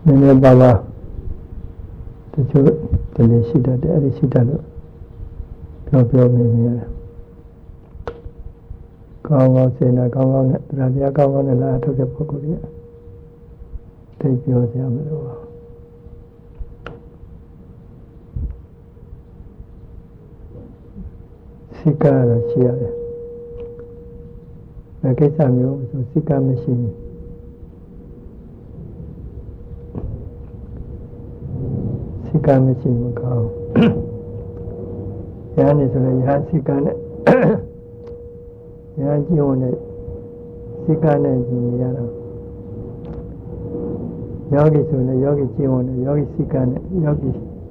နည်းနည်းပါးပါးတချို့တည်းရှိတတ်တယ်အဲ့ဒီရှိတတ်လို့ပြောနေရတယ်ကောင်းကောင်းစေနာကောင်းကောင်းနဲ့တရားတရားကောင်းကောင်းနဲ့လာထုတ်တဲ့ပုဂ္ဂိုလ်ကြီးသိပြောစရာမလိုပါစိတ်ကတော့ရှိရတယ်။ကိစ္စမျိုးဆိုစိတ်ကမရှိဘူး။စိတ်ကမရှိမကောင်း။ညာနေဆိုရင်ညာစိတ်ကနဲ့ညာကြည့်ဝင်တဲ့စိတ်ကနဲ့ကြည့်နေရတော့ယောဂီဆိုရင်ယောဂီကြည့်ဝင်တဲ့ယောဂီစိတ်ကနဲ့ယောဂီ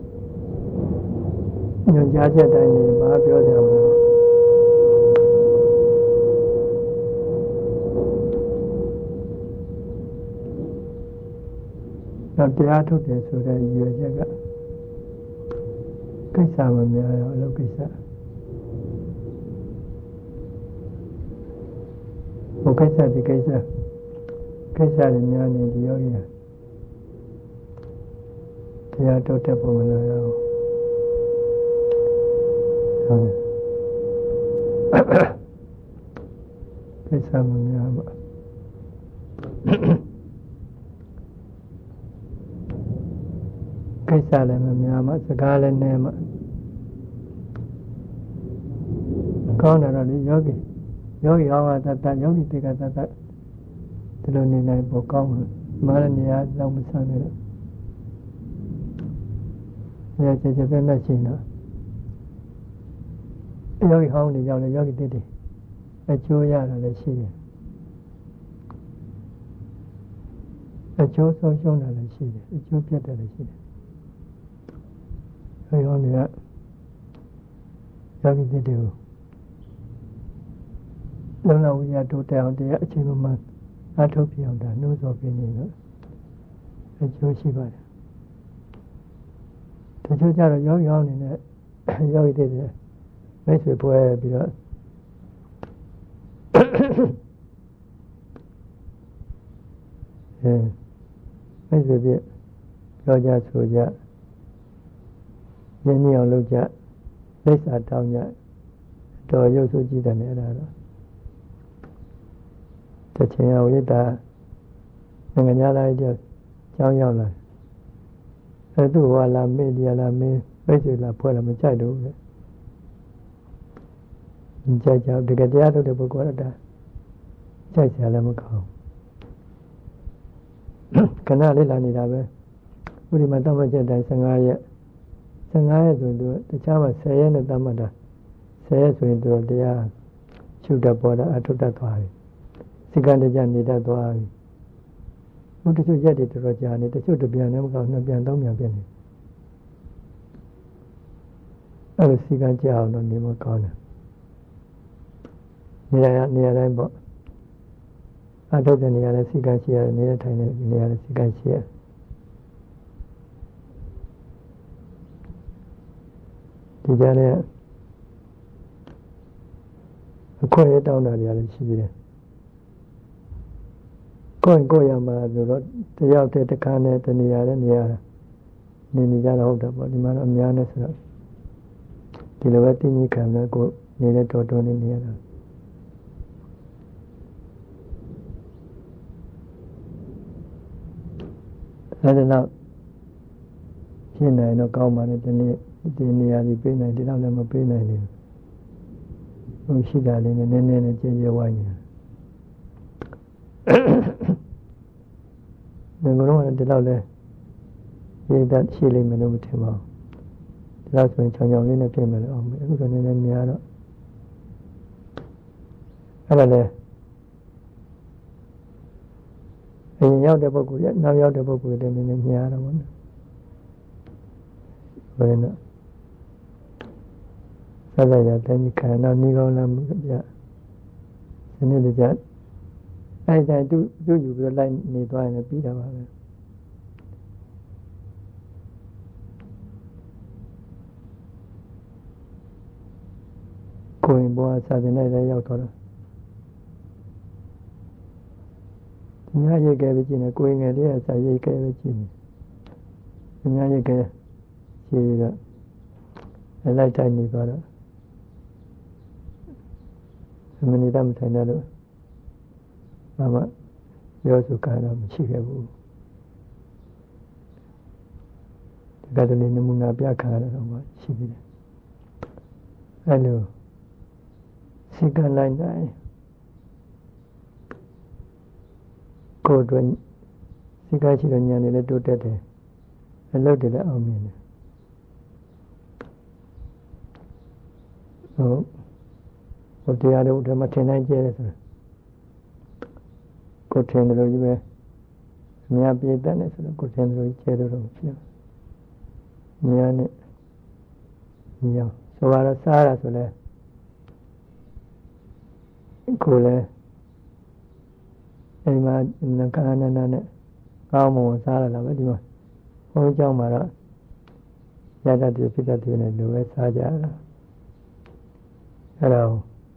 ညွှန်ကြားချက်တိုင်းနေမှာပြောကြမှာတော့တရားထုတ်တယ်ဆိုတဲ့ရွေချက်ကကိစ္စမများရောအလုပ်ကိစ္စဘုကိစ္စဒီကိစ္စတွေများနေဒီယောဂီတရားထုတ်တဲ့ပုံမလားရောဟုတ်တယ်ကိစ္စမများပါကိစ္စလည်းမများမှစကားလည်းနည်းမှကောင်းတယ်တော့လေယောဂီဟောင်းကတတ်ယောဂီတိကတတ်ဒီလိုနေနိုင်ဖို့ကောင်းတယ်မာရနေရာလောက်မဆန်းနေတော့ကျေပဲမဲ့ရှိတော့ယောဂီဟောင်းနေကြောင်းလေယောဂီတိအကျိုးရတာလည်းရှိတယ်အကျိုးဆုံးရှုံးတာလည်းရှိတယ်အကျိုးပြတ်တယ်လည်းရှိတယ်အဲရောနေရယောဂီတွေကိုလုံလဝိရတိုးတက်အောင်တရားအချိန်မှအထုတ်ပြအောင်ဒါနှိုးဆော်ပြနေတော့အကျိုးရှိပါတယ်တချို့ကြတော့ယောဂီဟောင်းနေနဲ့ယောဂီတွေမိတ်ဆွေပွဲပြီးတော့မိတ်ဆွေပြပြောကြဆိုကြရင်းနှီးအောင်လုပ်ကြလိပ်စာတောင်းကြတော်ရုပ်ဆိုကြည့်တယ်အဲ့ဒါတော့တချင်အောင်ရတာနိုင်ငံသားတွေကြောင်းရောက်လာအဲ့သူ့ဟောလာမေးဒီလာမေးမိတ်ဆွေလာဖွဲ့လာမကြိုက်တော့ဘူးလေကြိုက်ကြတကယ်တရားထုတ်တဲ့ပုဂ္ဂိုလ်ကကြိုက်စရာလည်းမကောင်းခဏလေးလာနေတာပဲဥဒီမှာတတ်မှတ်ချက်တိုင်း15ရက်ဆိုရင်သူတခြားမှာ10ရက်နဲ့တတ်မှတ်တာ10ရက်ဆိုရင်သူတို့တရားရှုတတ်ပေါ်တာအထုတ်တတ်သွားပြီစိကံတကြနေတတ်သွားပြီဘုတချို့ရက်တွေတော်တော်ကြာနေတချို့တပြန်လည်းမကောင်း2ပြန်3ပြန်ပြည့်နေအဲ့လိုစိကံကြအောင်တော့နေမကောင်းတယ်နေရာတိုင်းပေါ့အထုတ်တဲ့နေရာလည်းစိကံရှိရတယ်နေတဲ့ထိုင်တဲ့နေရာလည်းစိကံရှိရတယ်ဒီကြတဲ့အခွင့်အရေးတောင်းတာတွေလည်းရှိသေးတယ်ကိုယ်ရမှာဆိုတော့တယောက်တည်းတစ်ခါနဲ့တနေရာနဲ့နေရာနေကြတော့ဟုတ်တယ်ပေါ့ဒီမှာတော့အများနဲ့ဆိုတော့ဒီလိုပဲတင်းကြီးခံမယ်ကိုနေတဲ့တော်တော်နေရတာအဲ့ဒါတော့ဖြစ်နေတော့ကောင်းပါနဲ့ဒီနေရာကြီးပေးနိုင်ဒီတော့လည်းမပေးနိုင်ဘူးဟိုရှိတာလေးနဲ့နည်းနည်းနဲ့ကျင်းကျဝိုင်းနေငါတို့ကဒီတော့လဲရေးတတ်ရှိလိမ့်မယ်လို့မထင်ပါဘူးဒီတော့ဆိုရင်ချောင်ချောင်လေးနဲ့ပြင်မယ်လို့အောင်မယ်အခုကနည်းနည်းများတော့အဲ့ဒါလဲအရင်ရောက်တဲ့ပုဂ္ဂိုလ်ရနောက်ရောက်တဲ့ပုဂ္ဂိုလ်တွေနည်းနည်းများတော့ဘောနော်ဘယ်နဲ့ဆက်ရတဲ့ဒီခန္ဓာနှီးကောင်းလားမပြစနစ်တကျအဲ့ဒါသူယူပြီးတော့လိုက်နေသွားရင်ပြီးတာပါပဲကိုယ်ဘောစာတင်လိုက်တဲ့ရောက်တော့ဒီညရိတ်ခဲ့ပဲကြည့်နေကိုယ်ငယ်လေးကစာရိတ်ခဲ့ပဲကြည့်နေများကြီးကရှိပြီးတော့လိုက်တိုင်းနေသွားတော့မနေတတ်မထိုင်တတ်လို့ဘာမှပြောဆိုကြတော့မရှိခဲ့ဘူးဒီကတည်းကနမူနာပြခါရတော့မှရှိသေးတယ်အဲ့လိုစိတ်ကလိုက်တိုင်းကိုယ်တွင်စိတ်ကရှိတဲ့ဉာဏ်တွေလည်းတိုးတက်တယ်အလုပ်တွေလည်းအောင်မြင်တယ်ဟိုတရားတို့ဓမ္မထင်နိုင်ကျဲတယ်ဆိုတော့ကိုယ်ထင်တယ်လို့ကြီးပဲအများပြည့်တတ်တယ်ဆိုတော့ကိုယ်ထင်တယ်လို့ကျဲလို့တော့ဖြစ်ဉာဏ်နဲ့ဉာဏ်ဆိုတော့စားရဆိုလဲကိုယ်လည်းအိမ်မှာနကနနနဲ့ကောင်းမွန်စားရတာပဲဒီမှာဘုန်းကြီးကျောင်းမှာတော့ရတတ်တယ်ဖြစ်တတ်တယ်နဲ့လိုပဲစားကြတာအဲ့တော့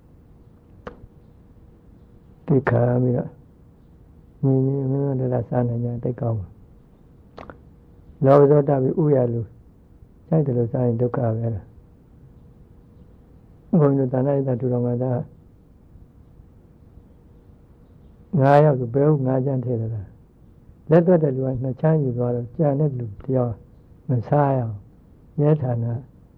ဒီခါပြီးတော့ညီညီမင်းတို့လည်းစားနိုင်ကြတိတ်ကောင်းပါလောဘဇောတပြီးဥရလူကြိုက်တယ်လို့စားရင်ဒုက္ခပဲလားဘုန်းကြီးတို့တဏှာရတတူတော်မှာဒါ9 ယောက်ဆိုဘယ်ဟုတ်9ချမ်းထည့်တယ်လားလက်တွက်တဲ့လူက2ချမ်းယူသွားတော့ကြာတဲ့လူတယောက်မစားရအောင်ရဲဌာန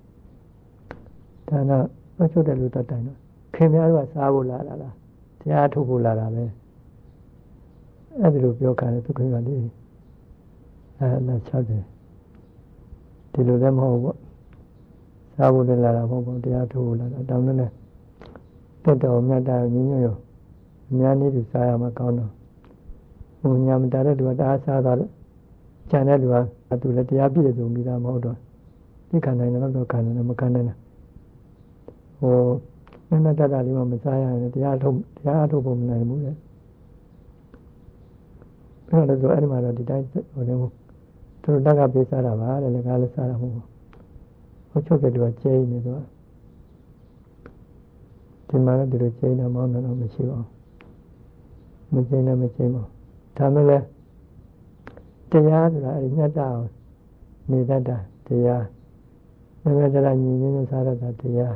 မချုပ်တဲ့လူတတ်တိုင်းတော့ခင်ဗျားတို့ကစားဖို့လာတာလားတရားထုတ်ဖို့လာတာပဲအဲ့ဒီလိုပြောခံတယ်သူခင်ဗျာလေးလက်ချတယ်ဒီလိုလည်းမဟုတ်ဘူးစားဖို့လည်းလာတာမဟုတ်ဘူးတရားထုတ်ဖို့လာတာတောင်းနဲ့တက်တော်မြတ်တာညညရောအများနည်းသူစားရမှာကောင်းတော့ဟိုညာမတာတဲ့လူကတအားစားသွားလို့ကျန်တဲ့လူကသူလည်းတရားပြည့်စုံပြီးသားမဟုတ်တော့ဒီခံနိုင်တော့ခံနိုင်တယ်မခံနိုင်ဘူးဟိုနည်းနည်းတတ်တာလေးမှမစားရရင်တရားထုတ်ဖို့မနိုင်ဘူးလေအဲ့ဒါဆိုအဲ့ဒီမှာတော့ဒီတိုင်းဟိုလည်းသူတို့တက်ကပေးစားတာပါတဲ့လေကားလည်းစားတာမဟုတ်ဘူးဟိုချုပ်တဲ့လူကကျင်းနေတော့ဒီမှာတော့ဒီလိုကျင်းနေမှတော့မရှိပါဘူးမကျင်းလည်းမကျင်းပါဒါမှလည်းတရားဆိုတာအဲ့ဒီမြတ်တာနေတတ်တာတရားနည်းနည်းတည်းညီရင်းစားရတာတရား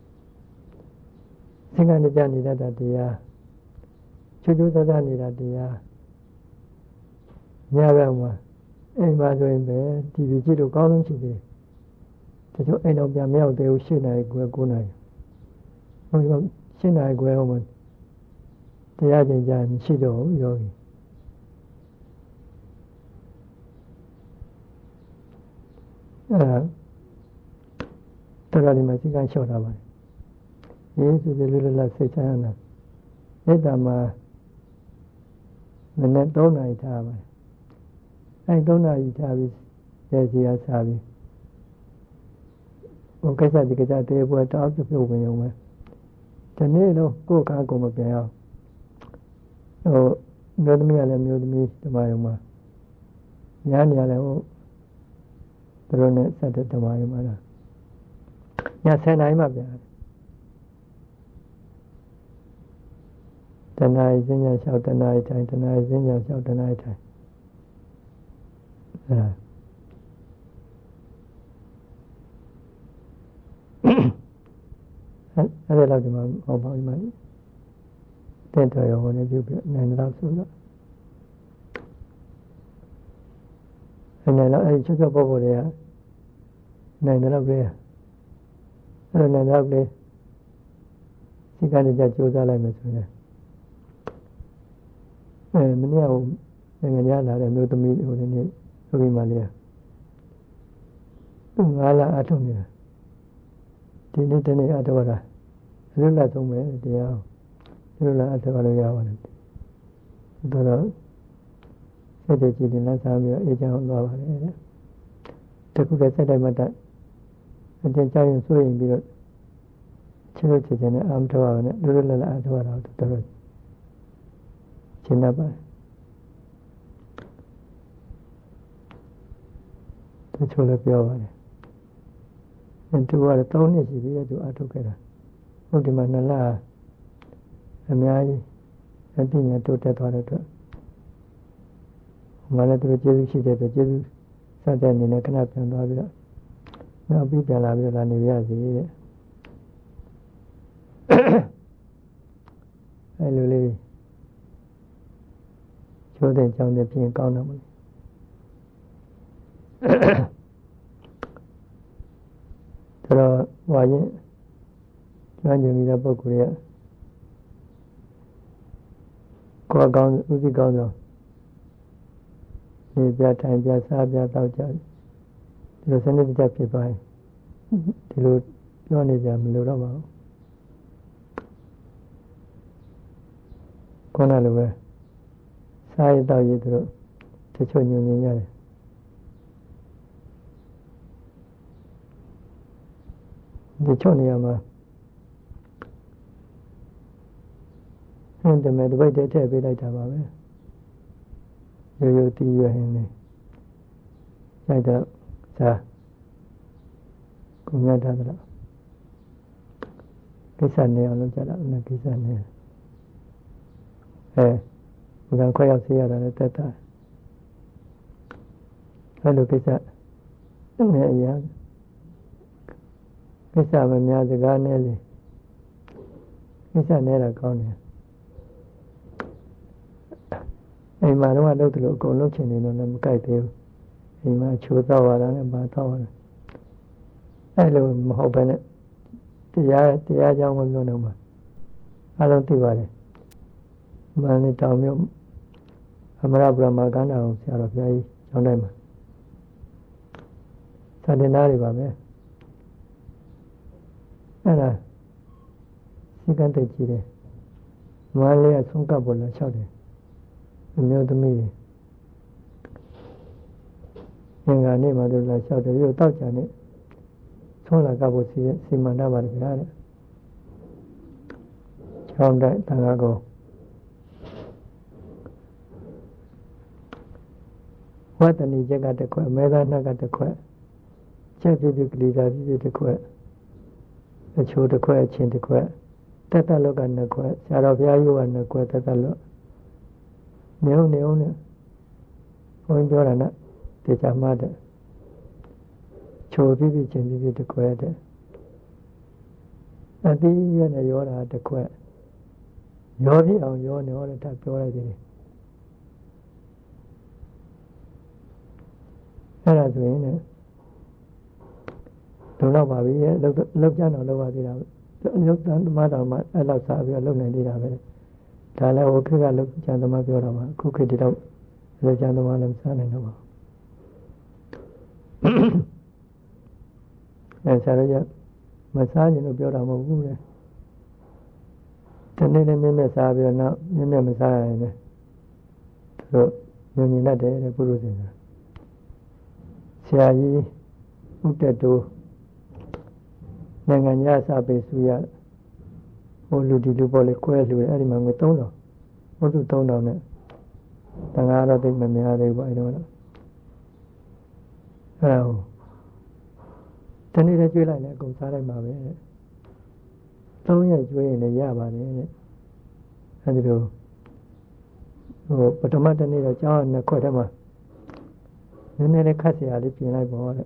သင်္ကန်းကြနေတတ်တာတရားချွတ်ချွတ်သားနေတာတရားညဘက်မှာအိမ်မှာဆိုရင်ပဲတီဗီကြည့်လို့ကောင်းလုံးရှိသေးတယ်တချို့အိမ်တော့ပြန်မရောက်သေးဘူး8 နာရီခွဲ9 နာရီဟို8 နာရီခွဲဟိုမှာတရားကျင့်ကြမရှိတော့ဘူးယောဂီတော်ဒီမှာစိတ်ကလျှော့တာပါယေရှုလေးလေးလက်စိတ်ချမ်းသာမေတ္တာမှာမနေ့3 နာရီထားပါအဲ3 နာရီထားပြီးရေစီရစားပြီးဟိုကိစ္စဒီကိစ္စတေးပွဲတောက်ပြုတ်ဝင်ရုံပဲဒီနေ့တော့ကိုယ်ကားကိုမပြန်အောင်ဟိုမျိုးသမီးကလည်းမျိုးသမီးဓမ္မယုံမှာညာနေရလဲဟိုသူတို့နဲ့ဆက်တဲ့ဓမ္မယုံမှာလားည10 နာရီမှပြန်တဏှာစဉ္ညာလျှောက်တဏှာထိုင်တဏှာစဉ္ညာလျှောက်တဏှာထိုင်အဲ့ဒါတော့ဒီမှာဟောပါဦးမှာတဲ့တော်ရောနဲ့ပြုပြနိုင်တော့ဆိုတော့အဲ့တော့အဲ့ချွတ်ချွတ်ပေါ်ပေါ်တွေကနိုင်တော့ပဲအဲ့တော့နိုင်တော့ပဲစိတ်ကနေကြကြိုးစားလိုက်မယ်ဆိုရင်မနေ့ကနိုင်ငံရလာတဲ့မျိုးသမီးဟိုနေ့ဆိုပြီးမှလေသူ9 လအထုံးနေတာဒီနေ့တနေ့အတော့တာလွတ်လပ်ဆုံးပဲတရားလွတ်လပ်အတော့လို့ရပါတယ်တော်တော်စိတ်တည်ကြည်လန်းစားပြီးအေးချမ်းသွားပါတယ်တခုတည်းစိတ်တိုင်းမှတအတင်းကြောက်ရင်စိုးရင်ပြီးတော့ချစ်ချင်တဲ့အာမတော်ရနဲ့လွတ်လပ်အတော့တာတော်တော်ရှင်းတတ်ပါတယ်တချို့လည်းပြောပါတယ်သူကတော့3 နှစ်ရှိပြီသူအထုတ်ခဲ့တာဟုတ်ဒီမှာ2 လအများကြီးအသိဉာဏ်တိုးတက်သွားတဲ့အတွက်မလည်းသူကျေးဇူးရှိတဲ့အတွက်ကျေးဇူးစတဲ့အနေနဲ့ခဏပြန်သွားပြီးတော့နောက်ပြီးပြန်လာပြီးတော့လာနေရစီတဲ့အဲလိုလေးချိုးတဲ့ကြောင်းတဲ့ပြင်ကောင်းတော့မလို့တော့ဝါရင်ကျွမ်းကျင်ပြီးတဲ့ပုဂ္ဂိုလ်ရဲ့ကိုယ်ကောင်းဥသိကောင်းဆုံးဒီပြထိုင်ပြစားပြတော့ကြဒီလိုစနစ်တကျဖြစ်သွားရင်ဒီလိုပြောနေကြမလို့တော့ပါဘူးခုနလိုပဲစားရတော့ရည်တို့တချို့ညင်နေရတယ်ဒီချို့နေရာမှာဟင်းတမဲတပိတ်တည်းထည့်ပေးလိုက်တာပါပဲရိုးရိုးတီးရွယ်ဟင်းလေးရိုက်တော့စားကိုမြတ်တာတော့ကိစ္စနေအောင်လုပ်ကြတာအဲ့ကိစ္စနေဘုရားခွဲရောက်စီရတာလည်းတက်တာအဲ့လိုကိစ္စနဲ့အရာကိစ္စမများစကားနဲ့လေကိစ္စနေတာကောင်းတယ်အိမ်မှာတော့လုပ်တယ်လို့အကုန်လုပ်ချင်နေတော့လည်းမကြိုက်သေးဘူးအိမ်မှာချိုးတော့ရတာနဲ့ဘာတော့ရတာအဲ့လိုမဟုတ်ဘဲနဲ့တရားကြောင်းမပြောတော့မှအားလုံးသိပါတယ်မန္တလေးတောင်မြို့အမရဗြဟ္မာကန္တာအောင်ဆရာတော်ဘုရားကြီးကျောင်းတိုင်းမှာသာသနာ့တွေပါပဲအဲ့ဒါစိကံတိတ်ကြီးတယ်မန္တလေးကဆုံးကပ်ပေါ်လာလျှောက်တယ်အမျိုးသမီးတွေငင်္ဂါနေ့မှာတို့လာလျှောက်တယ်ပြီးတော့တောက်ကြနေဆုံးလာကပ်ဖို့စီမံထားပါတယ်ဗျာတဲ့ကျောင်းတိုင်းတန်ခါကောဝတ္တဏီချက်ကတစ်ခွက်မဲသားနှက်ကတစ်ခွက်ချက်ပြပြကလေးသာပြပြတစ်ခွက်အချိုးတစ်ခွက်အချင်းတစ်ခွက်တက်တက်လောက်ကနှစ်ခွက်ဆရာတော်ဘုရားကြီးကနှစ်ခွက်တက်တက်လောက်နေအောင်နဲ့ဘုန်းပြောတာနဲ့တေချာမှတဲ့ချိုးပြပြချင်းပြပြတစ်ခွက်တဲ့အတိရွနဲ့ရောတာတစ်ခွက်ရောပြအောင်ရောနေဟောတဲ့ထပ်ပြောလိုက်တယ်အဲ့ဒါဆိုရင်လည်းလုံလောက်ပါပြီလောက်ကြတော့လောက်ပါသေးတာရုပ်တန်သမားတော်မှအဲ့လောက်စားပြီးတော့လုံနိုင်သေးတာပဲဒါလည်းဟိုခေတ်ကလောက်ကြံသမားပြောတာပါအခုခေတ်ဒီတော့လောက်ကြံသမားလည်းမစားနိုင်တော့ပါအဲ့ဆရာတို့မစားရင်လို့ပြောတာမဟုတ်ဘူးလေတနေ့လည်းမြင့်မြတ်စားပြီးတော့နောက်မြင့်မြတ်မစားရင်လည်းသူတို့ညဉ့်ညင်တတ်တယ်တဲ့ပုရုษင်ကဆရာကြီးဥတ္တတိုးနိုင်ငံညာစာပေစုရဟိုလူဒီလူပေါ်လေကွဲလူတယ်အဲ့ဒီမှာငွေ3000ဝတ္ထု3000နဲ့တန်ခါတော့သိမများသေးဘူးအဲ့တော့အဲ့ဒါတနေ့တည်းကျွေးလိုက်လဲအကုန်စားလိုက်ပါပဲ3ရက်ကျွေးရင်လည်းရပါတယ်တဲ့အဲ့ဒီလိုဟိုပထမတနေ့တော့ကျောင်းနှစ်ခွက်ထဲမှာနည်းနည်းလေးခတ်เสียလေးပြင်လိုက်ပေါ့တဲ့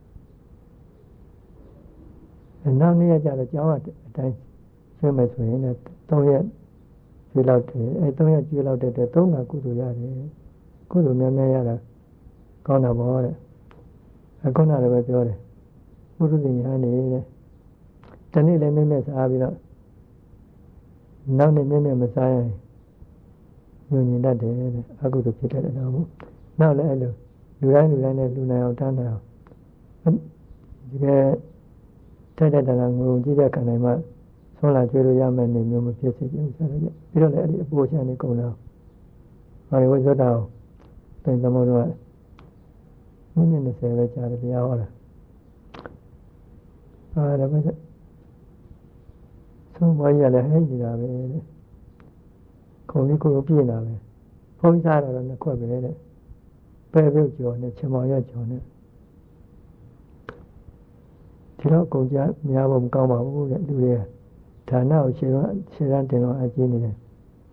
နောက်နေ့ကျတော့ကျောင်းအတိုင်းကျွေးမယ်ဆိုရင်လည်း3ရက်ကျွေးလောက်တယ်အဲ3ရက်ကျွေးလောက်တဲ့3ကကုသိုလ်ရတယ်ကုသိုလ်များများရတာကောင်းတာပေါ့တဲ့အခုနလည်းပဲပြောတယ်ဘုရုဇင်ညာနေတဲ့တနေ့လည်းမြင့်မြတ်စားပြီးတော့နောက်နေ့မြင့်မြတ်မစားရင်ညဉ့်ညင်တတ်တယ်တဲ့အကုသိုလ်ဖြစ်တဲ့တော့နောက်လည်းအဲ့လိုလူတိုင်းနဲ့လူနိုင်အောင်တန်းနိုင်အောင်ဒီကတဲ့တန်းငုံကြည့်တဲ့ခံနိုင်မှဆုံးလာကျွေးလို့ရမယ်နေမျိုးမဖြစ်စေချင်ဘူးဆရာကြီးပြီးတော့လည်းအဲ့ဒီအပိုးချမ်းနေကုန်တော့ဟာဒီဝိဇ္ဇတာတင်သမုဒ္ဒဝမိနစ်20ပဲကြာတယ်တရားဟောတာဒါပဲဆုံးမရလည်းဟဲ့နေတာပဲခုံလေးကိုပြည့်နေတာပဲဖုံးစားတော့နှစ်ခွက်ပဲတဲ့ပဲပြုတ်ကျော်နဲ့ချင်မောင်ရကျော်နဲ့ဒီတော့ကုန်ကြများဖို့မကောင်းပါဘူးတဲ့လူတွေဌာနကိုရှင်းရန်တင်တော့အကျဉ်းနေတယ်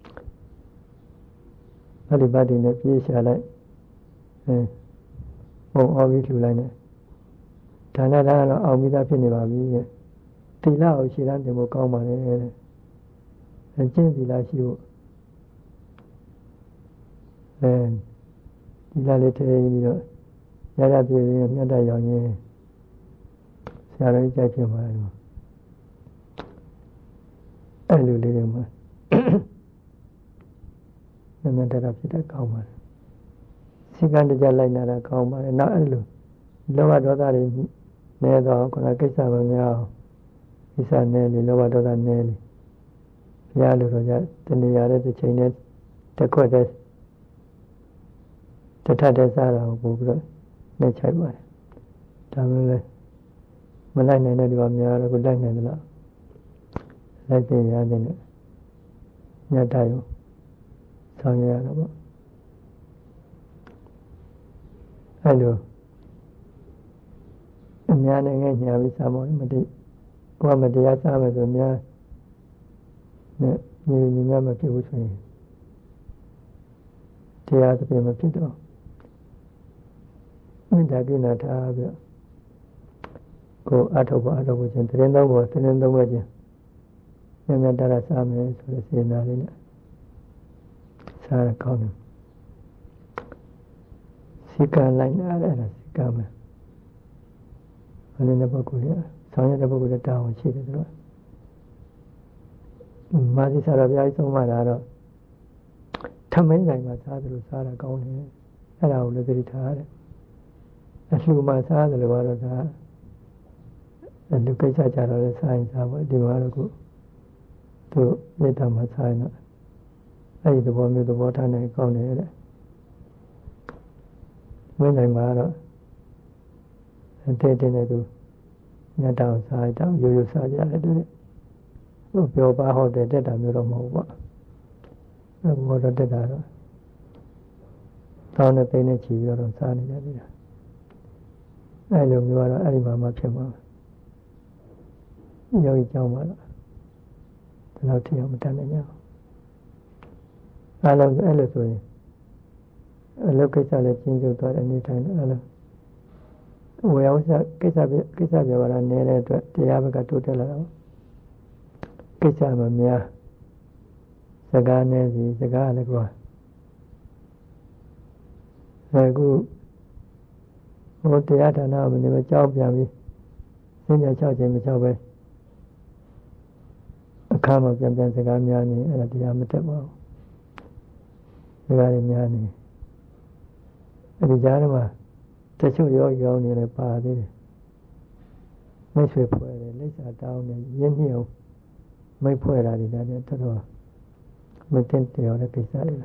အဲ့ဒီဘတ်တွေနဲ့ပြေးရှာလိုက်ပုံအောင်ပြီးလှူလိုက်တယ်ဒါနဲ့ဒါကတော့အောင်ပြီးသားဖြစ်နေပါပြီတဲ့သီလကိုရှေ့တန်းတင်ဖို့ကောင်းပါလေတဲ့အကျင့်သီလရှိဖို့သီလလေးထည့်ပြီးတော့ရရပြည့်မြတ်တရောင်ရင်းဆရာတော်ကြီးကြိုက်ဖြစ်ပါတယ်အဲ့လိုလေးတွေမှာမြတ်တရဖြစ်တဲ့ကောင်းပါတယ်စိတ်ကတကြလိုက်နာတာကောင်းပါတယ်နောက်အဲ့လိုလောဘဒေါသတွေနဲတော့ခုနကိစ္စမများအောင်ကိစ္စနဲလေလောဘဒေါသနဲလေဘုရားလိုတော့တဏှာတဲ့တစ်ချိန်နဲ့တစ်ခွက်တဲ့တထတဲ့စားတာကိုပို့ပြီးတော့နှိမ့်ချိုက်ပါတယ်ဒါမှလည်းမလိုက်နိုင်တဲ့ဒီမှာများတော့ကိုလိုက်နိုင်သလားလိုက်ပြင်ရတယ်နဲ့ညတ်တိုင်းဆောင်ရတော့ပေါ့အဲ့လိုအများနဲ့ငယ်ညာပြီးစားမောမတိကိုယ်မတရားစားမယ်ဆိုများနဲ့ညီများမဖြစ်ဘူးဆိုရင်တရားသဖြင့်မဖြစ်တော့မေတ္တာကိနာထားပြီးကိုအထောက်ပါခြင်းတရင်သုံးဖို့ချင်းမြတ်တရစားမယ်ဆိုတဲ့စေနာလေးနဲ့စားရကောင်းတယ်စိတ်ကလိုက်နာအဲ့ဒါစိတ်ကမယ်ဘယ်နဲ့ပုဂ္ဂိုလ်ရဆောင်ရတဲ့ပုဂ္ဂိုလ်တွေတောင်းရှိတယ်သူကမာသီစားရပြားကြီးဆုံးမတာတော့ထမင်းဆိုင်မှာစားတယ်လို့စားတာကောင်းတယ်အဲ့ဒါကိုလည်းသတိထားရတယ်အလှူမှာစားတယ်လို့ကတော့ဒါလူကိစ္စကြတော့လည်းစားရင်စားပါဒီမှာတော့ကိုသူမေတ္တာမှာစားရင်တော့အဲ့ဒီသဘောမျိုးသဘောထားနေကောင်းတယ်တဲ့မင်းနိုင်မှာတော့တဲ့နဲ့သူညတောင်စားတောင်ရိုးရိုးစားကြတယ်သူပြောပါဟုတ်တယ်တက်တာမျိုးတော့မဟုတ်ပါဘူးဘောတော့တက်တာတော့တောင်းတဲ့ပိန်းနဲ့ချီပြီးတော့စားနေတယ်ဗျာအဲ့လိုမျိုးကတော့အဲ့ဒီမှာဖြစ်မှာယောဂီကြောင်းမှာတော့ဒီလောက်ထအောင်မတတ်နိုင်ကြဘူးအဲ့လိုဆိုရင်အလုပ်ကိစ္စလည်းကျင်းကျုပ်သွားတဲ့အနေထိုင်တယ်အဲ့လိုဝေယဝဆကိစ္စပြောတာနေတဲ့အတွက်တရားဘက်ကတိုးတက်လာတော့ကိစ္စမများစကားနဲ့စီစကားလည်းကွာအခုဟိုတရားဌာနမှာနေမကြောက်ပြန်ပြီးစဉ္ညာ၆ချိန်မကြောက်ပဲအခါမှာပြန်စကားများနေအဲ့ဒါတရားမတက်ပါဘူးစကားတွေများနေအဲ့ဒီကြားထဲမှာတချို့ရောနေလည်းပါသေးတယ်မိတ်ဆွေဖွဲ့တယ်လိပ်စာတောင်းတယ်ရင်းနှီးအောင်မိတ်ဖွဲ့တာတွေဒါနဲ့တော်တော်မတင်တရားတဲ့ကိစ္စတွေ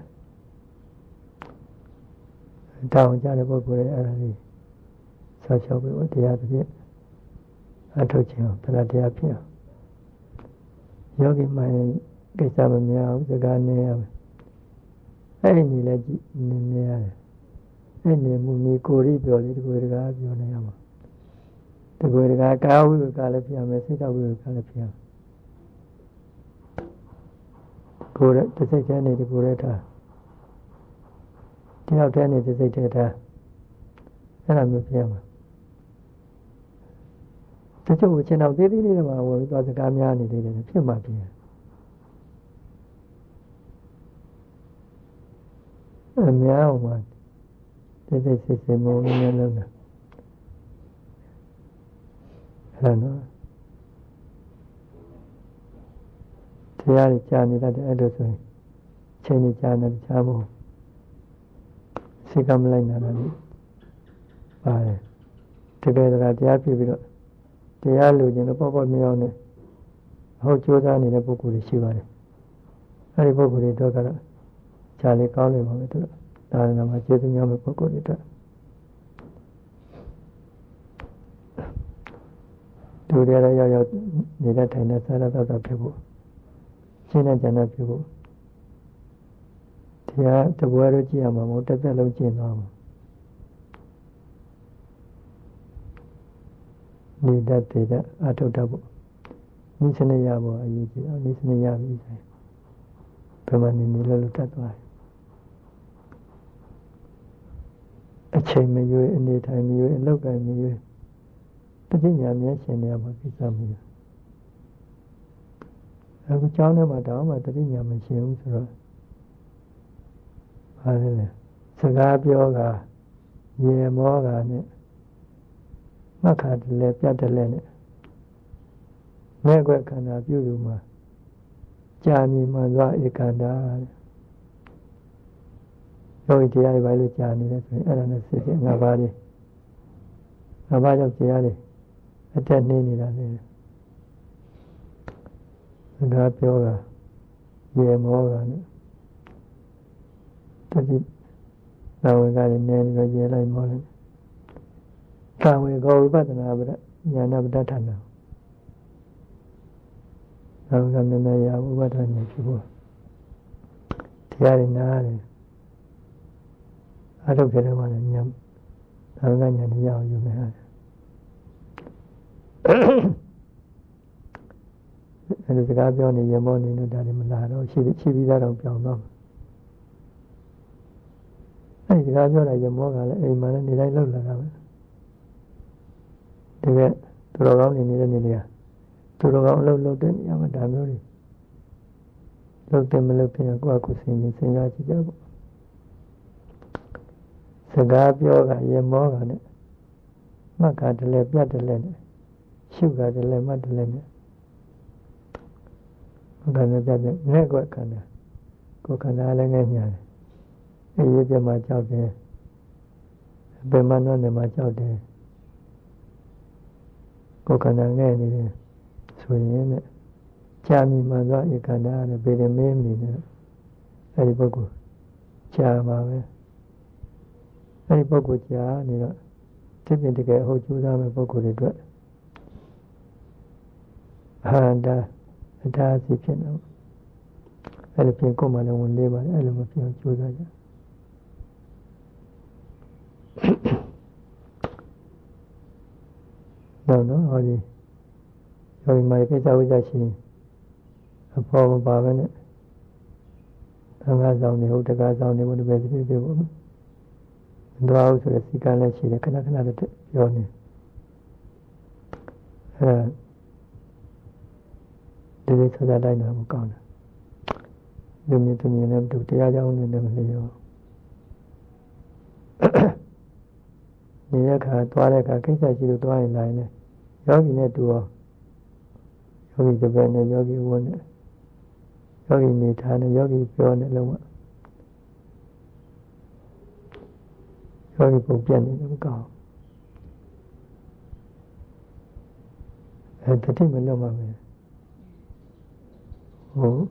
တောင်းကြတဲ့ပုဂ္ဂိုလ်တွေအဲ့ဒါကြီးဆောက်ရှောက်ပြီးတရားတစ်ပြည့်အထုတ်ခြင်းတရားဖြစ်အောင်ယောဂီမှန်ကိစ္စမများဘူးစကားနည်းရမယ်အဲ့ဒီနေလည်းနေရတယ်အဲ့နေမှုနေကိုယ်ရီပြောလေဒီကိုယ်တကားပြောနေရမှာဒီကိုယ်တကားကာဝိဝကလည်းဖြစ်ရမယ်စိတ်တော်ဝိဝကလည်းဖြစ်ရမယ်ကိုယ်တစ်စိတ်တည်းနေဒီကိုယ်ရဲ့ထားတယောက်တည်းနေတစ်စိတ်တည်းထားအဲ့လိုမျိုးဖြစ်ရမှာတချို့ချင်းတော့သေးသေးလေးတွေမှာဝင်ပြီးသွားစကားများနေသေးတယ်ဖြစ်မှဖြစ်အများအောင်ပါတိတ်စစ်မိုးနည်းလုံးတာအဲ့နော်တရားကြီးကြာနေတတ်တယ်အဲ့လိုဆိုရင်ချိန်ကြီးကြာနေချားဖို့စိတ်ကမလိုက်နိုင်ဘူးပါတယ်တကယ်တရားပြပြီးတော့တရားလူချင်းတော့ပေါ့မြောင်းနေဟုတ်ကြိုးစားနေတဲ့ပုဂ္ဂိုလ်တွေရှိပါတယ်အဲ့ဒီပုဂ္ဂိုလ်တွေတော့ကတော့ဈာလေးကောင်းနေပါမယ်သူတို့ဒါနမှာကျေးဇူးများမဲ့ပုဂ္ဂိုလ်တွေတော့သူတွေလည်းရောက်နေတဲ့ထိုင်တဲ့စားရတော့ဖြစ်ဖို့ရှင်းတဲ့ဉာဏ်ဖြစ်ဖို့တရားတပွဲတော့ကြည့်ရမှာမဟုတ်တစ်သက်လုံးကျင့်သွားမှာနိဒတ်တေအထုတ်တတ်ဖို့နိစနရဖို့အရေးကြီးတော့နိစနရပြီဆိုင်ဘယ်မှာနေလို့တတ်သွားတယ်အချိန်မရွေးအနေထိုင်မရွေးအလောက်ကမရွေးတတိညာမျက်ရှင်နေရမှာကိစ္စမရွေးအခုကျောင်းထဲမှာတောင်းမှတတိညာမရှင်ဘူးဆိုတော့ဘာလဲလဲစကားပြောကရေမောကနဲ့မှတ်ခါတလဲပြတ်တလဲနဲ့မဲ့ခွက်ခန္ဓာပြုလို့မှာကြာမြင်မှသွားဧကန္တာယောဂီတရားတွေဘာလို့ကြာနေလဲဆိုရင်အဲ့ဒါနဲ့စစ်စစ်ငါးပါးလေးငါးပါးကြောင့်တရားတွေအတက်နေနေတာလေစကားပြောကရေမောကနဲ့တတိသာဝေကလည်းနည်းနေတော့ရေလိုက်မောလိုက်သာဝေကောဝိပဿနာပဒဉာဏပဋ္ဌာန်းသာဝေကမြင်မြင်ရဥပဒဉာဏ်ဖြစ်ဖို့တရားရည်နားတယ်အထုတ်ကြတယ်မှာလည်းဉာဏ်သာဝေကဉာဏ်တရားကိုယူနေရတယ်အဲဒီစကားပြောနေရေမောနေလို့ဒါတွေမလာတော့ရှိပြီးသားတော့ပြောင်းတော့အဲဒီစကားပြောတာရေမောကလည်းအိမ်မှာလည်းနေတိုင်းလောက်လာတာပဲတကယ်သူတော်ကောင်းနေနေတဲ့နေရာသူတော်ကောင်းအလုပ်လုပ်တဲ့နေရာမှာဒါမျိုးတွေလုပ်တယ်မလုပ်ဖြစ်ရင်ကိုယ့်အကူစဉ်းစားကြည့်ကြပေါ့စကားပြောကရေမောကနဲ့မှတ်ကတလဲပြတ်တလဲနဲ့ရှုကတလဲမှတ်တလဲနဲ့မှတ်ကလည်းပြတ်တယ်နဲ့ကိုယ်ခန္ဓာကိုယ်ခန္ဓာလည်းငဲ့ညာတယ်အေးရပြမှာကြောက်တယ်ဘယ်မှတော့နေမှာကြောက်တယ်ကိုယ်ခန္ဓာငဲ့နေတယ်ဆိုရင်နဲ့ကြာမြင်မှသွားဧကန္တာနဲ့ဗေဒမေးနေတယ်အဲဒီပုဂ္ဂိုလ်ကြာမှာပဲအဲဒီပုဂ္ဂိုလ်ကြာနေတော့ဒီပြင်တကယ်ဟုတ်ကျိုးစားမဲ့ပုဂ္ဂိုလ်တွေအတွက်အတားစီဖြစ်နေအဲ့လိုပြင်ကိုယ်မှလည်းဝင်လေးပါလေအဲ့လိုမဖြစ်အောင်ကြိုးစားကြနော်ဟောဒီယောဂီမာကိစ္စဝိဇ္ဇရှိအဖော်မပါပဲနဲ့သံဃာဆောင်နေဟုတ်တကားဆောင်နေဘုရားပဲဖြစ်ဖြစ်ပေါ့နော်မတော်ဘူးဆိုတဲ့စီကံလည်းရှိတယ်ခဏခဏတည်းပြောနေဒီလိုဆက်တိုင်းတာမကောင်းဘူးလူမြင်သူမြင်လည်းတူတရားကြောင်းနဲ့လည်းမလျော်နေတဲ့အခါသွားတဲ့အခါကိစ္စရှိလို့သွားရင်လာရင်လည်းယောဂီနဲ့တူအောင်ယောဂီတပည့်နဲ့ယောဂီဝန်းနဲ့ယောဂီနေထားနဲ့ယောဂီပြောနဲ့လုံးဝယောဂီပုံပြတ်နေလည်းမကောင်းတတိမလွတ်မှာပဲဟုတ်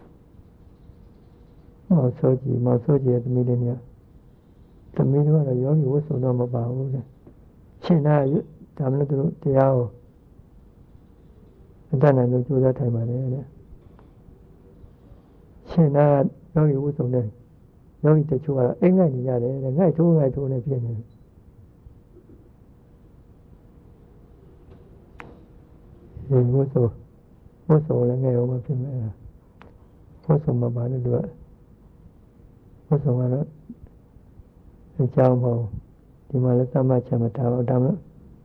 မောဆိုကြည့်ရဲ့သမီးလေးများသမီးတို့ကတော့ယောဂီဝတ်စုံတော့မပါဘူးလေရှင်းတာဒါမှမဟုတ်သူတို့တရားကိုအတတ်နိုင်လို့ကြိုးစားထိုင်ပါလေတဲ့ရှင်းတာယောဂီဝတ်စုံတဲ့ယောဂီတချို့ကတော့အိမ်ငိုက်နေရတယ်တဲ့ငိုက်ထိုးနဲ့ဖြစ်နေတယ်ဒီဝတ်စုံလည်းငယ်အောင်မဖြစ်မဲ့ဝတ်စုံမပါလို့သူကဝတ်စုံကတော့အကြောင်းမဟုတ်ဒီမှာလည်းသမတ်ချက်မထားတော့ဒါမှ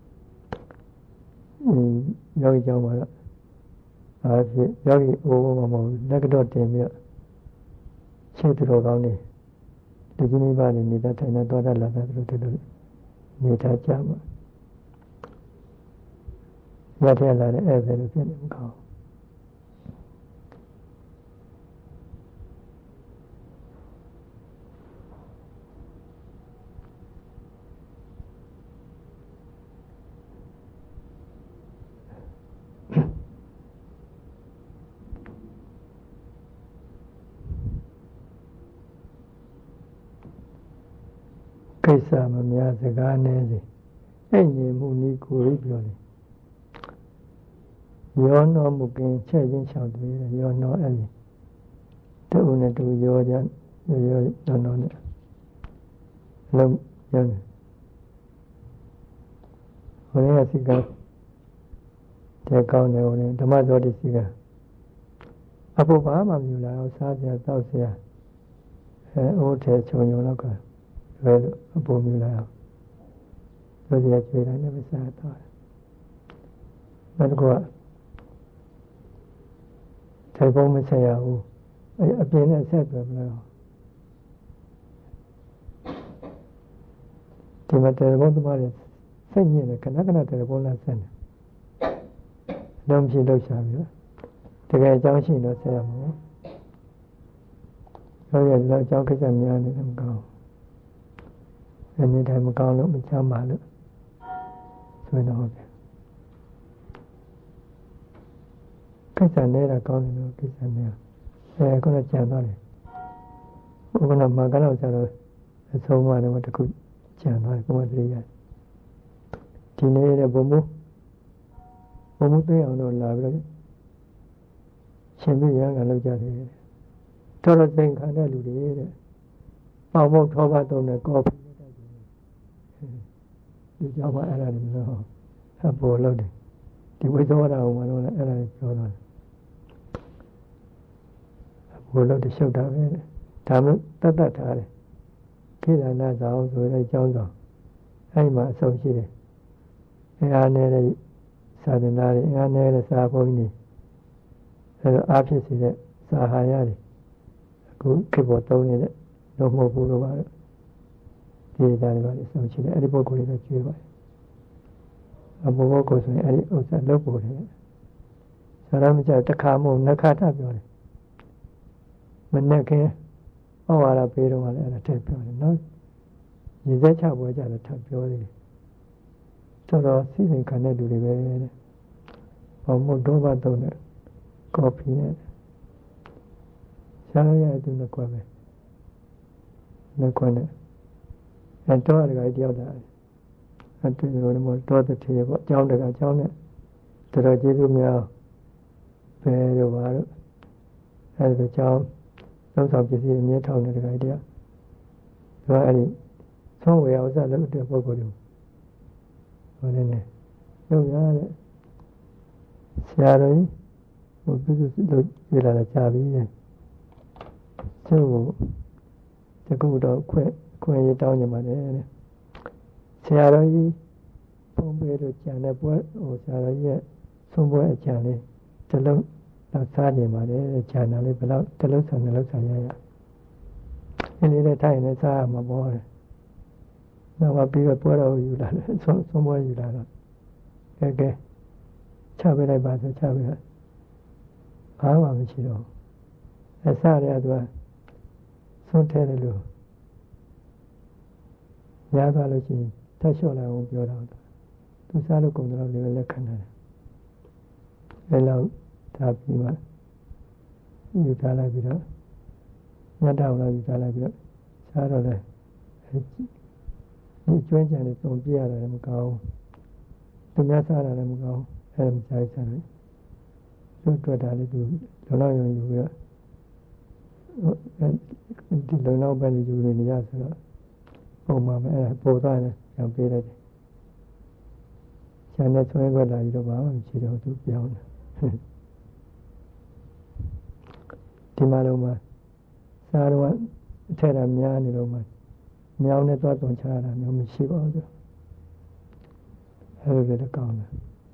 ယောဂီကြောင်းမှာတော့ဖြစ်ယောဂီအိုးမမဟုတ်လက်ကတော့တင်ပြီးတော့ရှေ့သူတော်ကောင်းနေဒီကြီးမိဘနေနေတာထိုင်နေတော့လာတာသူတို့နေတာကြမှာရထလာတဲ့အဲ့ဒါလိုဖြစ်နေမကောင်းကိစ္စမများစကားနည်းစီအဲ့ညီမှုနီးကိုပြီးပြောတယ်ယောနောမူကင်းချက်ချင်းချောက်တယ်ယောနောအဲ့ဒီတူနဲ့တူယောကြယောနောနဲ့လုံးယောနေဟိုနေ့ကစီကတဲ့ကောင်းတယ်ဟိုနေ့ဓမ္မသောတိစီကအဖို့ဘာမှမယူလာအောင်စားစရာတောက်စရာအိုးထဲချုံတော့ကလွယ်လို့အပေါ်မြူလာအောင်တို့စီကကျွေးတိုင်းနဲ့ပဲစားတော့နောက်တစ်ခုကထိုင်ပုံးမဆက်ရဘူးအပြင်နဲ့ဆက်တယ်မလားဒီမှာတယ်ဘုံသမားတွေစိတ်ညစ်တယ်ခဏခဏတယ်ဘုံလာဆက်တယ်လုံးဖြစ်လောက်ရှာပြီးတော့တကယ်အကြောင်းရှိတော့ဆက်ရမှာပေါ့ရောရတော့အကြောင်းကိစ္စများနေတယ်မကောင်းဘူးအနေတိုင်းမကောင်းလို့မချမ်းပါလို့ဆိုရင်တော့ဟုတ်တယ်ကိစ္စနေတာကောင်းတယ်လို့ကိစ္စနေတာခုနကြံသွားတယ်ခုနမှာကတော့ကျတော့အဆုံးမတော့တခုကြံသွားတယ်ဘုမသတိရဒီနေ့တဲ့ဘုံမှုသိအောင်တော့လာပြီးတော့ရှင်ပြရံကလောက်ကြတယ်တော်တော်သိခံတဲ့လူတွေတဲ့ပေါမုတ်ထောပါတုံးနဲ့ကော်ဖီနဲ့တိုက်တယ်ဒီကြောင့်မှအဲ့ဒါတွေမလို့အပေါ်လောက်တယ်ဒီဝိသောရအောင်မလို့လည်းအဲ့ဒါတွေပြောတော့အပေါ်လောက်တရှုပ်တာပဲဒါမှတတ်ထားတယ်ခိလနာဆောင်ဆိုတဲ့အကြောင်းဆောင်အဲ့မှာအဆုံးရှိတယ်အားနေတဲ့သာသနာ့ရဲ့အားနေတဲ့စာဘုန်းကြီးအဲ့တော့အားဖြစ်စေတဲ့စာဟာရတွေအခုခေတ်ပေါ်သုံးနေတဲ့လုံးမဟုတ်ဘူးလို့ပါဒီအတိုင်းပါလေဆုံးရှိတယ်အဲ့ဒီပုဂ္ဂိုလ်တွေကျွေးပါတယ်အဘောဘောကိုဆိုရင်အဲ့ဒီဥစ္စာလုပ်ဖို့တယ်ဆရာမကျော်တခါမို့နှခါထပြောတယ်မနဲ့ခင်ဟောရတာပေးတော့လည်းအဲ့ဒါထည့်ပြောတယ်နော်ရည်စက်ချပွဲကြတော့ထပ်ပြောသေးတယ်တော်တော်စိတ်ခံတဲ့လူတွေပဲတဲ့ဘောမတော့ဘာတော့နဲ့ကော်ဖီနဲ့ရှားရတဲ့သူနဲ့ကွာပဲနဲ့ကွာနဲ့အဲ့တော့တကယ်တယောက်လာတယ်အဲ့ဒီလိုမျိုးတော့တဲ့ထေပေါ့အကြောင်းတကအကြောင်းနဲ့တော်ကျေးဇူးများပဲတော့ပါတော့အဲ့ဒီကြောင်းသုံးဆောင်ပစ္စည်းအမြဲထောင်တဲ့တကယ်တရားသူကအဲ့ဒီဆုံးဝေဥစ္စာလုပ်တဲ့ပုဂ္ဂိုလ်တွေဟောနေနေလုပ်ရတဲ့ဆရာတော်ကြီးဟိုပြုစုလုပ်ပြလာတာကြာပြီတဲ့သူ့ကိုတကူတော့ခွင့်ရတောင်းနေပါတယ်တဲ့ဆရာတော်ကြီးပုံပေးလို့ကြံတဲ့ပွဲဟိုဆရာတော်ကြီးရဲ့ဆုံးပွဲအကြံလေးတလုံးတော့စားနေပါတယ်ကြံတာလေးဘယ်တော့တလုံးဆောင်ရရဒီလေးနဲ့ထိုင်နေစားရမှာပေါ့တဲ့နောက်မှပြီးတော့ပွဲတော်ယူလာတယ်ဆုံးပွဲယူလာတော့ကဲချပေးလိုက်ပါဆိုချပေးလိုက်ဘာမှမရှိတော့အစရသူကဆုံးထဲတယ်လို့ရသွားလို့ရှိရင်ထပ်လျှော့လိုက်အောင်ပြောတော့သူစားလို့ကုန်တော့လည်းလက်ခံတယ်အဲ့လောက်ဒါပြီးမှယူထားလိုက်ပြီးတော့ညတ်တော်လာယူထားလိုက်ပြီးတော့စားတော့လည်းဒီကျွမ်းကြံနေစုံပြရတယ်မကောင်းသူများစားတာလည်းမကောင်းအဲ့ဒါမစားစားတယ်သူ့တွေ့တာလေးသူလုံလောက်ရုံယူပြီးတော့ဒီလုံလောက်ပဲယူနေရဆိုတော့ပုံမှန်ပဲအဲ့ဒါပေါ်သွားတယ်ကြောင်ပေးလိုက်တယ်ကျန်တဲ့ဆွဲခွက်လာပြီးတော့ဘာမှမရှိတော့သူပြောင်းတယ်ဒီမှာလုံးမှာစားတော့အထက်တာများနေတော့မှမြောင်းနဲ့သွားသွန်ချတာမျိုးမရှိပါဘူးအဲ့လိုလည်းကောင်းတယ်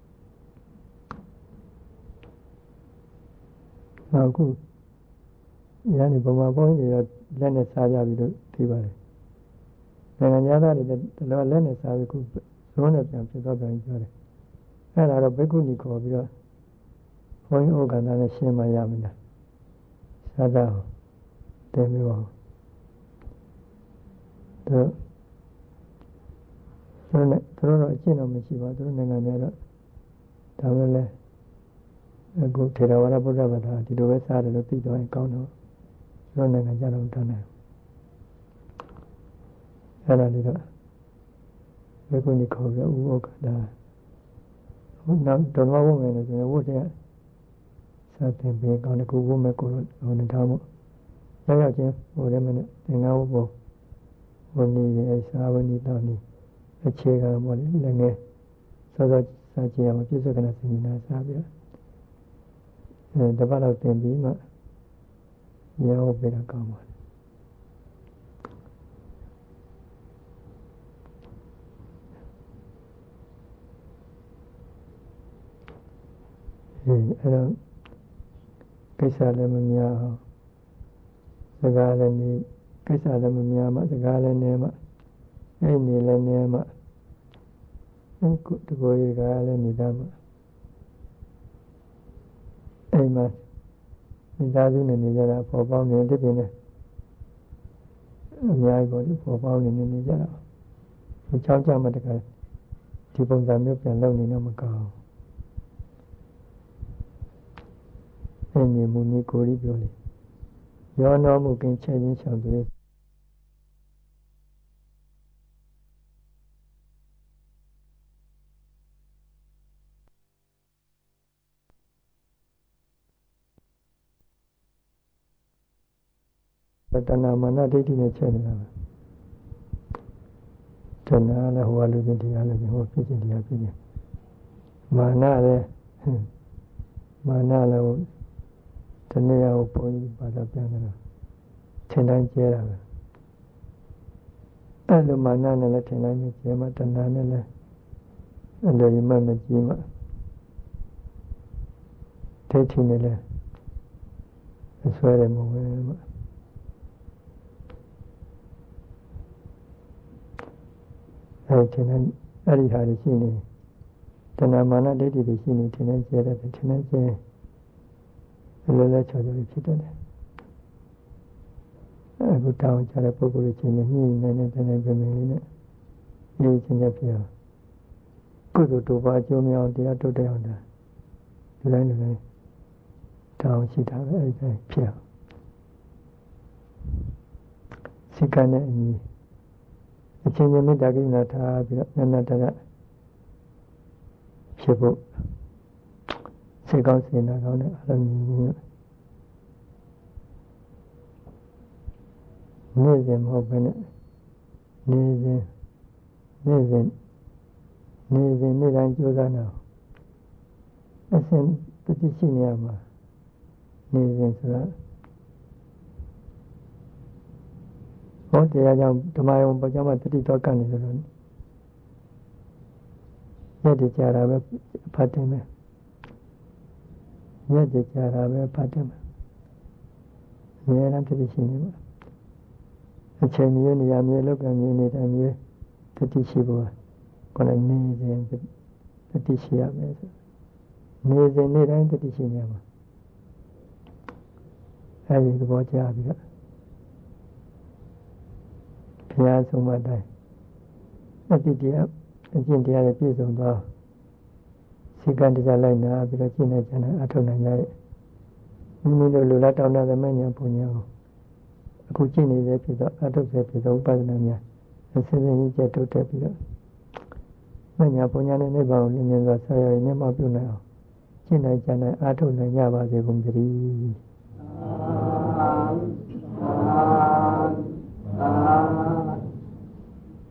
နောက်ခုရန်ဒီဗမာဘုန်းကြီးတော့လက်နဲ့စားကြပြီးတော့ဒီပါတယ်နိုင်ငံသားတွေလည်းလက်နဲ့စားပြီးခုဇုံးနဲ့ပြန်ဖြစ်တော့ပြန်ပြောတယ်အဲ့ဒါတော့ဘိက္ခုနီခေါ်ပြီးတော့ဘုန်းကြီးဩဃန္တာနဲ့ရှင်းမှရမယ်လားစားတာတယ်မျိုးပါသူတို့တော့အကျင့်တော့မရှိပါဘူးသူတို့နိုင်ငံများတော့ဒါပဲလေအခုထေရဝါဒဗုဒ္ဓဘာသာဒီလိုပဲစားတယ်လို့သိတော့ရင်ကောင်းတော့သူတို့နိုင်ငံကြတော့တန်းတယ်အဲ့ဒါလေးတော့ဘယ်ကိုနေခေါ်ပြီးဥဩကတာဟုတ်နောက်တော်တော်ဝုံငယ်လို့ဆိုရင်ဝုတ်တဲ့စာသင်ပေးကောင်းတဲ့ကိုဝုံမဲ့ကိုဟိုနေထားမှုရောက်ချင်းဟိုထဲမှာသင်္ကန်းဝုတ်ပေါ်ဝဏီရဲ့စာဝဏီတော်နီအခြေခံပေါ်လေလည်းငယ်စောစောစာကြည့်အောင်ပြည့်စုံကနာစင်နာစားပြီးတပတ်တော့သင်ပြီးမှရောပေးတာကောင်းပါတယ် ။ဒါအဲ့တော့ကိစ္စလည်းမများအောင်စကားလည်းနေကိစ္စလည်းမများမှစကားလည်းနေမှအဲ့နေလည်းနေမှတကိုယ်ကြီးကလည်းနေတတ်မှအဲ့မှာမိသားစုနဲ့နေကြတာပေါ်ပေါင်းနေတယ်ပြင်လေအများကြီးပေါ့ဒီပေါ်ပေါင်းနေကြတာအချောင်းချမှတကယ်ဒီပုံစံမျိုးပြန်လုပ်နေတော့မကောင်းအဲ့ဒီမူနီကိုကြီးပြောလေရောနောမှုကင်းချက်ချင်းချောင်တွေတဏမာနဒိဋ္ဌိနဲ့ချက်နေတာပဲတဏလည်းဟိုလူချင်းတရားလည်းဟိုဖြစ်ချင်းတရားဖြစ်ချင်းမာနလည်းတနည်းအောင်ဘုန်းကြီးဘာသာပြန်တယ်ထင်တိုင်းကျဲတာပဲအဲ့လိုမာနနဲ့လည်းထင်တိုင်းကျဲမှတဏနဲ့လည်းအဲ့လိုမှမကြည့်မှဒိဋ္ဌိနဲ့လည်းအစွဲတယ်မဟုတ်ဘူးမှအဲ့ထင်တိုင်းအဲ့ဒီဟာရှိနေတဏမာနဒိဋ္ဌိတွေရှိနေထင်တိုင်းကျဲတယ်ထင်တိုင်းကျဲလောလောချောချောဖြစ်တယ်အခုတောင်းကြတဲ့ပုဂ္ဂိုလ်ချင်းညှိနေနေတယ်ပြင်လေးနဲ့ဒီချင်းချက်ဖြစ်အောင်ကုသိုလ်တို့ပါအကျိုးများအောင်တရားထုတ်တဲ့အောင်ဒါဒီတိုင်းတောင်းရှိတာပဲအဲ့ဒါဖြစ်အောင်စိတ်ကနဲ့အညီအချင်းချင်းမေတ္တာကိစ္စထားပြီးတော့နန္ဒတရဖြစ်ဖို့စိတ်ကောင်းစေနာကောင်းတဲ့အလုံးကြီးနေ့စဉ်မဟုတ်ဘဲနဲ့နေ့တိုင်းကြိုးစားနေအောင်အစဉ်တတိရှိနေရမှာနေ့စဉ်ဆိုတာဟောတရားကြောင့်ဓမ္မယုံပေါ်ကြောင့်မှတတိတော်ကနေလို့ရက်တကြတာပဲဖတ်တယ်မယ်ရက်ကြတာပဲဖတ်တယ်မယ်အများအားတတိရှိနေမှာအချိန်မျိုးနေရာမျိုးလောက်ကမျိုးနေတိုင်းမျိုးတတိရှိဖို့ကိုယ်လည်းနေစဉ်တတိရှိရမယ်ဆိုနေစဉ်နေ့တိုင်းတတိရှိနေမှာအဲဒီသဘောကျပြီးတော့ဘုရားဆုံးမတိုင်းအတိတရားအကျင့်တရားတွေပြည့်စုံသွားစိတ်ကတရားလိုက်နာပြီးတော့ကျင့်နေကြတယ်အထောက်နိုင်ရရဲ့မိမိတို့လူလာတောင်းတသမဉ္ဇဉ်ပုံညာကိုအခုကျင့်နေတဲ့ဖြစ်တော့အထုပ်ဆဲဖြစ်တော့ဥပဒနာများအစဉ်စဉ်ကြီးကျက်ထုတ်တက်ပြီးတော့မညာပုံညာနဲ့နိဗ္ဗာန်ကိုလင်းမြင်စွာဆက်ရည်မျက်မှောက်ပြုနိုင်အောင်ကျင့်နိုင်ကြနိုင်အထုပ်နိုင်ကြပါစေကုန်သတည်း